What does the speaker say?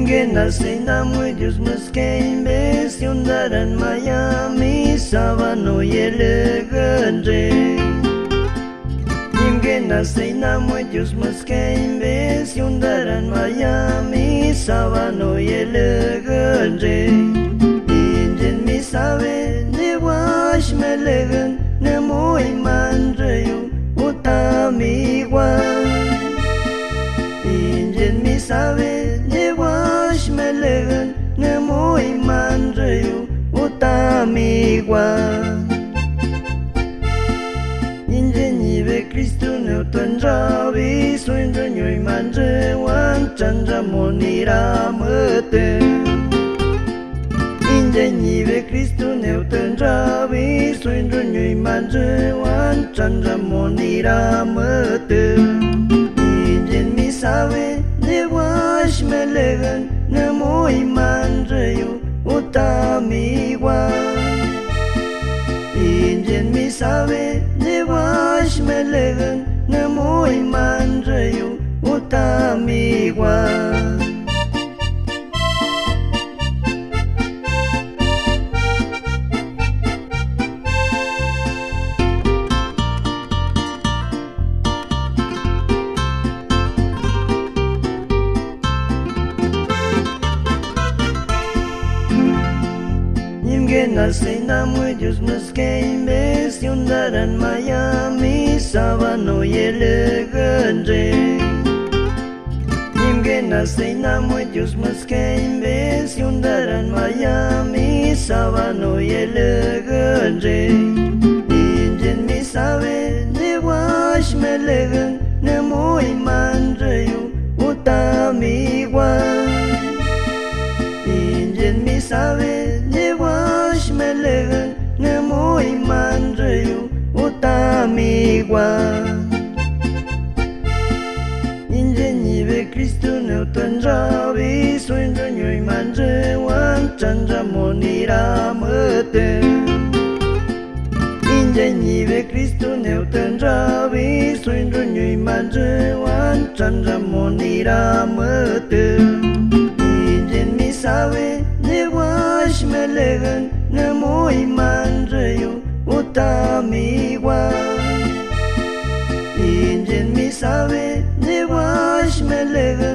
Nascena muy Dios mas que investigaran Miami sabano yelegandre. Nimge nascena muy Dios mas que investigaran Miami sabano yelegandre. Injen mi sabe ne wash melegan ne muy mandreyo utami wan. Injen mi sabe ne wash melegan ne muy mandreyo utami wan. Injen ibe Cristo ne utanjavi suendra nyoy mandre wan chandra monira mete. Injen ibe Cristo ne utanjavi suendra nyoy mandre wan chandra monira mete. Injen mi sabe ne wash melegan ne muy mandreyo utami wan. Injen mi sabe ne wash melegan ne muy mandreyo utami wan. Nascena muy Dios mas que investigaran Miami sabano yelegandre. Nimge nascena muy Dios mas que investigaran Miami sabano yelegandre. Injen mi sabe ne wash melegan ne muy mandreyo utami wan. Injen mi sabe ne wash melegan ne muy mandreyo utami wan. Injen ibe Cristo ne utanjavi suendra nyoy mandre wan chandra monira mete. Injen ibe Cristo ne utanjavi suendra nyoy mandre wan chandra monira mete. Injen mi sabe ne wash melegan ne muy mandreyo utami wan. Injen mi sabe ne wash melegan